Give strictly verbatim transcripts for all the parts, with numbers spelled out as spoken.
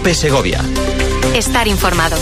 COPE Segovia. Estar informado.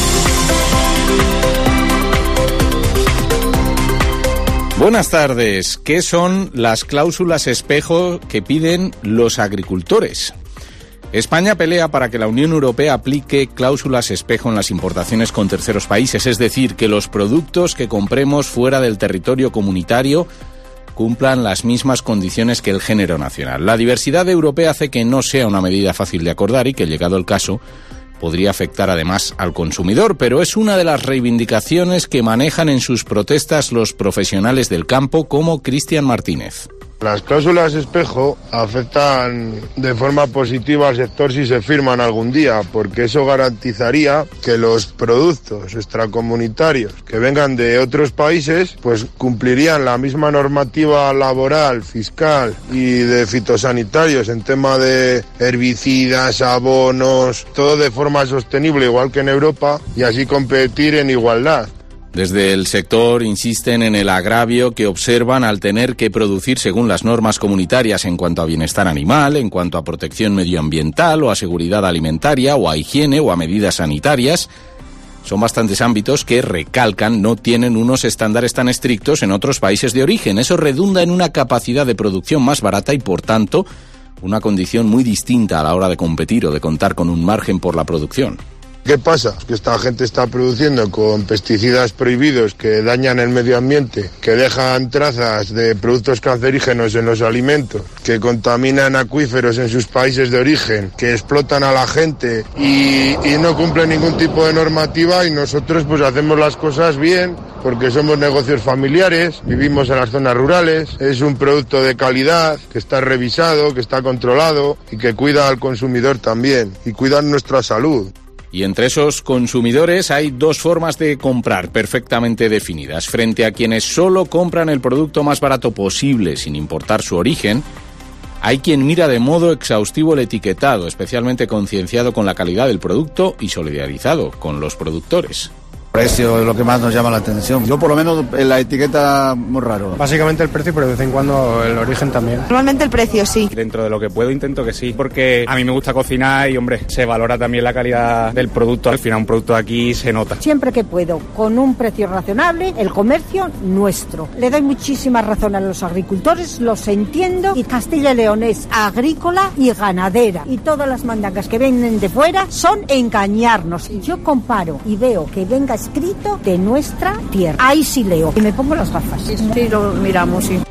Buenas tardes. ¿Qué son las cláusulas espejo que piden los agricultores? España pelea para que la Unión Europea aplique cláusulas espejo en las importaciones con terceros países, es decir, que los productos que compremos fuera del territorio comunitario cumplan las mismas condiciones que el género nacional. La diversidad europea hace que no sea una medida fácil de acordar y que, llegado el caso, podría afectar además al consumidor, pero es una de las reivindicaciones que manejan en sus protestas los profesionales del campo, como Cristian Martínez. Las cláusulas espejo afectan de forma positiva al sector si se firman algún día, porque eso garantizaría que los productos extracomunitarios que vengan de otros países pues cumplirían la misma normativa laboral, fiscal y de fitosanitarios en tema de herbicidas, abonos, todo de forma sostenible igual que en Europa, y así competir en igualdad. Desde el sector insisten en el agravio que observan al tener que producir según las normas comunitarias en cuanto a bienestar animal, en cuanto a protección medioambiental o a seguridad alimentaria o a higiene o a medidas sanitarias. Son bastantes ámbitos que, recalcan, no tienen unos estándares tan estrictos en otros países de origen. Eso redunda en una capacidad de producción más barata y, por tanto, una condición muy distinta a la hora de competir o de contar con un margen por la producción. ¿Qué pasa? Que esta gente está produciendo con pesticidas prohibidos que dañan el medio ambiente, que dejan trazas de productos cancerígenos en los alimentos, que contaminan acuíferos en sus países de origen, que explotan a la gente y, y no cumplen ningún tipo de normativa, y nosotros pues hacemos las cosas bien porque somos negocios familiares, vivimos en las zonas rurales, es un producto de calidad, que está revisado, que está controlado y que cuida al consumidor también y cuida nuestra salud. Y entre esos consumidores hay dos formas de comprar perfectamente definidas. Frente a quienes solo compran el producto más barato posible sin importar su origen, hay quien mira de modo exhaustivo el etiquetado, especialmente concienciado con la calidad del producto y solidarizado con los productores. El precio es lo que más nos llama la atención. Yo por lo menos en la etiqueta muy raro. Básicamente el precio, pero de vez en cuando el origen también. Normalmente el precio sí. Dentro de lo que puedo intento que sí, porque a mí me gusta cocinar y hombre, se valora también la calidad del producto. Al final un producto de aquí se nota. Siempre que puedo, con un precio razonable, el comercio nuestro. Le doy muchísima razón a los agricultores, los entiendo, y Castilla y León es agrícola y ganadera. Y todas las mandangas que vienen de fuera son engañarnos. Yo comparo y veo que venga escrito de nuestra tierra. Ahí sí leo y me pongo las gafas. Sí, sí lo miramos, sí.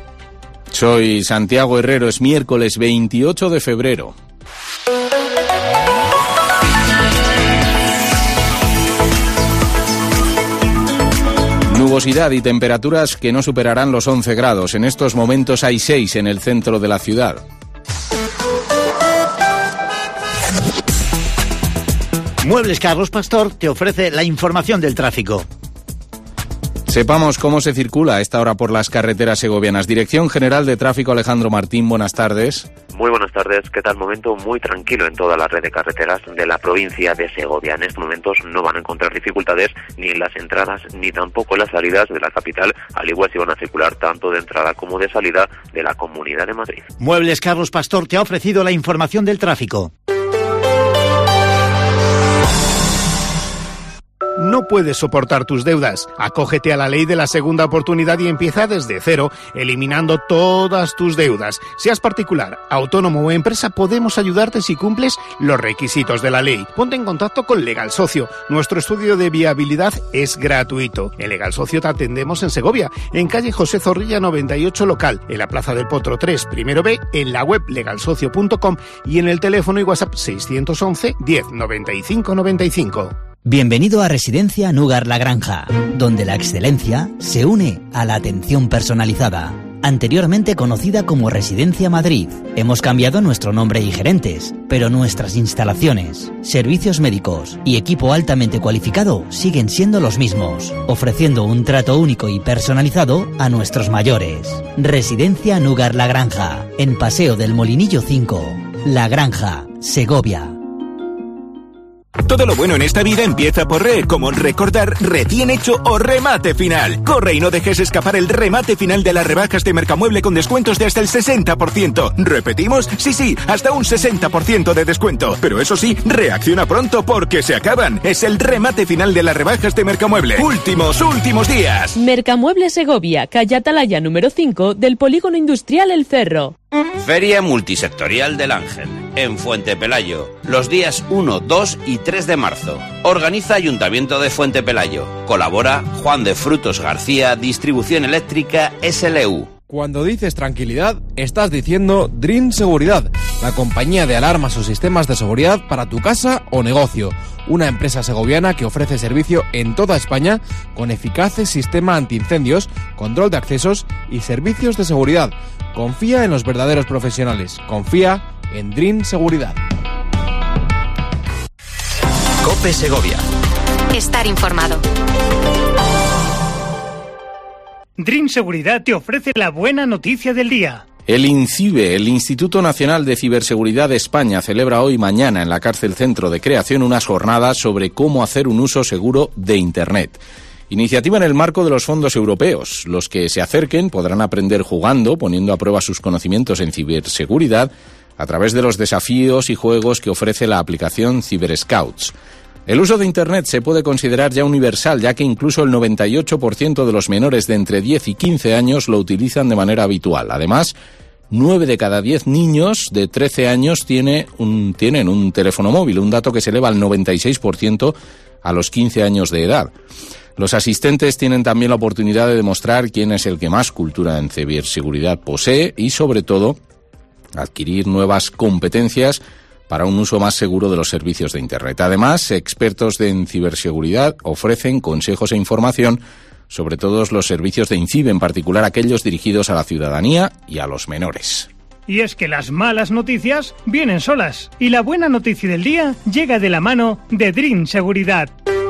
Soy Santiago Herrero, es miércoles veintiocho de febrero. Nubosidad y temperaturas que no superarán los once grados. En estos momentos hay seis en el centro de la ciudad. Muebles Carlos Pastor te ofrece la información del tráfico. Sepamos cómo se circula a esta hora por las carreteras segovianas. Dirección General de Tráfico, Alejandro Martín, buenas tardes. Muy buenas tardes. ¿Qué tal? Momento muy tranquilo en toda la red de carreteras de la provincia de Segovia. En estos momentos no van a encontrar dificultades ni en las entradas ni tampoco en las salidas de la capital, al igual si van a circular tanto de entrada como de salida de la Comunidad de Madrid. Muebles Carlos Pastor te ha ofrecido la información del tráfico. No puedes soportar tus deudas. Acógete a la ley de la segunda oportunidad y empieza desde cero, eliminando todas tus deudas. Seas particular, autónomo o empresa, podemos ayudarte si cumples los requisitos de la ley. Ponte en contacto con Legal Socio. Nuestro estudio de viabilidad es gratuito. En Legal Socio te atendemos en Segovia, en calle José Zorrilla noventa y ocho local, en la Plaza del Potro tres, primero B, en la web legal socio punto com y en el teléfono y WhatsApp seiscientos once diez noventa y cinco noventa y cinco. Bienvenido a Residencia Núgar La Granja, donde la excelencia se une a la atención personalizada. Anteriormente conocida como Residencia Madrid, hemos cambiado nuestro nombre y gerentes, pero nuestras instalaciones, servicios médicos y equipo altamente cualificado siguen siendo los mismos, ofreciendo un trato único y personalizado a nuestros mayores. Residencia Núgar La Granja, en Paseo del Molinillo cinco, La Granja, Segovia. Todo lo bueno en esta vida empieza por re, como recordar, recién hecho o remate final. Corre y no dejes escapar el remate final de las rebajas de Mercamueble con descuentos de hasta el sesenta por ciento. ¿Repetimos? Sí, sí, hasta un sesenta por ciento de descuento. Pero eso sí, reacciona pronto porque se acaban. Es el remate final de las rebajas de Mercamueble. Últimos, últimos días. Mercamueble Segovia, calle Atalaya número cinco del Polígono Industrial El Cerro. Feria Multisectorial del Ángel, en Fuente Pelayo, los días uno, dos y tres de marzo. Organiza Ayuntamiento de Fuente Pelayo. Colabora Juan de Frutos García, Distribución Eléctrica S L U. Cuando dices tranquilidad, estás diciendo Dream Seguridad, la compañía de alarmas o sistemas de seguridad para tu casa o negocio. Una empresa segoviana que ofrece servicio en toda España con eficaces sistema antiincendios, control de accesos y servicios de seguridad. Confía en los verdaderos profesionales. Confía en Dream Seguridad. COPE Segovia. Estar informado. Dream Seguridad te ofrece la buena noticia del día. El INCIBE, el Instituto Nacional de Ciberseguridad de España, celebra hoy y mañana en la Cárcel Centro de Creación unas jornadas sobre cómo hacer un uso seguro de Internet. Iniciativa en el marco de los fondos europeos. Los que se acerquen podrán aprender jugando, poniendo a prueba sus conocimientos en ciberseguridad a través de los desafíos y juegos que ofrece la aplicación CyberScouts. El uso de Internet se puede considerar ya universal, ya que incluso el noventa y ocho por ciento de los menores de entre diez y quince años lo utilizan de manera habitual. Además, nueve de cada diez niños de trece años tiene un, tienen un teléfono móvil, un dato que se eleva al noventa y seis por ciento a los quince años de edad. Los asistentes tienen también la oportunidad de demostrar quién es el que más cultura en ciberseguridad posee y, sobre todo, adquirir nuevas competencias para un uso más seguro de los servicios de Internet. Además, expertos en ciberseguridad ofrecen consejos e información sobre todos los servicios de INCIBE, en particular aquellos dirigidos a la ciudadanía y a los menores. Y es que las malas noticias vienen solas y la buena noticia del día llega de la mano de Dream Seguridad.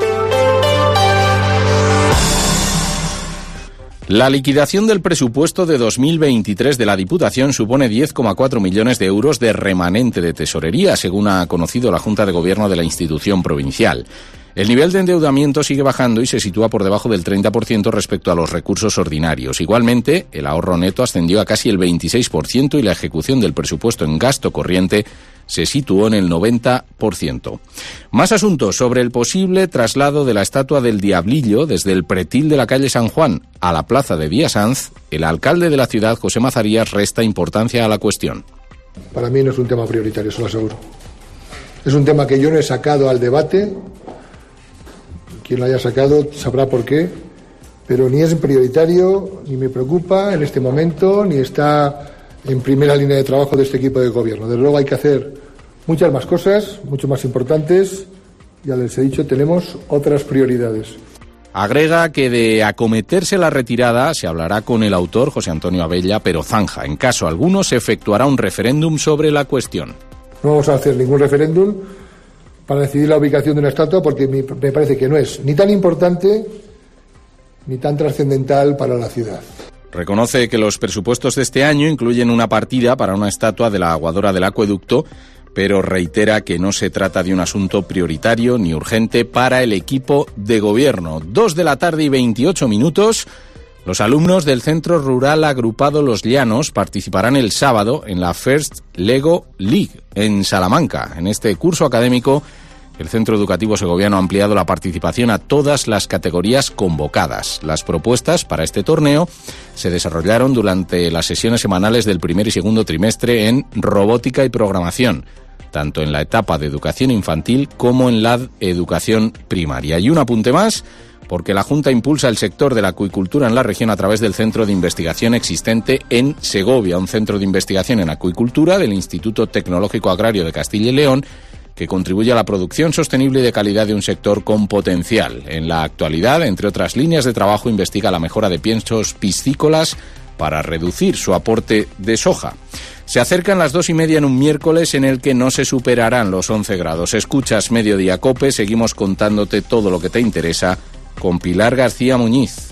La liquidación del presupuesto de dos mil veintitrés de la Diputación supone diez coma cuatro millones de euros de remanente de tesorería, según ha conocido la Junta de Gobierno de la institución provincial. El nivel de endeudamiento sigue bajando y se sitúa por debajo del treinta por ciento respecto a los recursos ordinarios. Igualmente, el ahorro neto ascendió a casi el veintiséis por ciento y la ejecución del presupuesto en gasto corriente se situó en el noventa por ciento. Más asuntos sobre el posible traslado de la estatua del Diablillo desde el pretil de la calle San Juan a la plaza de Díaz Sanz. El alcalde de la ciudad, José Mazarías, resta importancia a la cuestión. Para mí no es un tema prioritario, eso lo aseguro. Es un tema que yo no he sacado al debate. Quien lo haya sacado sabrá por qué, pero ni es prioritario, ni me preocupa en este momento, ni está en primera línea de trabajo de este equipo de gobierno. Desde luego hay que hacer muchas más cosas, mucho más importantes. Ya les he dicho, tenemos otras prioridades. Agrega que de acometerse la retirada se hablará con el autor, José Antonio Abella, pero zanja. En caso alguno se efectuará un referéndum sobre la cuestión. No vamos a hacer ningún referéndum para decidir la ubicación de una estatua porque me parece que no es ni tan importante ni tan trascendental para la ciudad. Reconoce que los presupuestos de este año incluyen una partida para una estatua de la aguadora del acueducto, pero reitera que no se trata de un asunto prioritario ni urgente para el equipo de gobierno. Dos de la tarde y veintiocho minutos. Los alumnos del Centro Rural Agrupado Los Llanos participarán el sábado en la First Lego League en Salamanca. En este curso académico, el Centro Educativo Segoviano ha ampliado la participación a todas las categorías convocadas. Las propuestas para este torneo se desarrollaron durante las sesiones semanales del primer y segundo trimestre en robótica y programación, tanto en la etapa de educación infantil como en la educación primaria. Y un apunte más, porque la Junta impulsa el sector de la acuicultura en la región a través del centro de investigación existente en Segovia, un centro de investigación en acuicultura del Instituto Tecnológico Agrario de Castilla y León, que contribuye a la producción sostenible y de calidad de un sector con potencial. En la actualidad, entre otras líneas de trabajo, investiga la mejora de piensos piscícolas para reducir su aporte de soja. Se acercan las dos y media en un miércoles en el que no se superarán los once grados. Escuchas Mediodía Cope, seguimos contándote todo lo que te interesa con Pilar García Muñiz.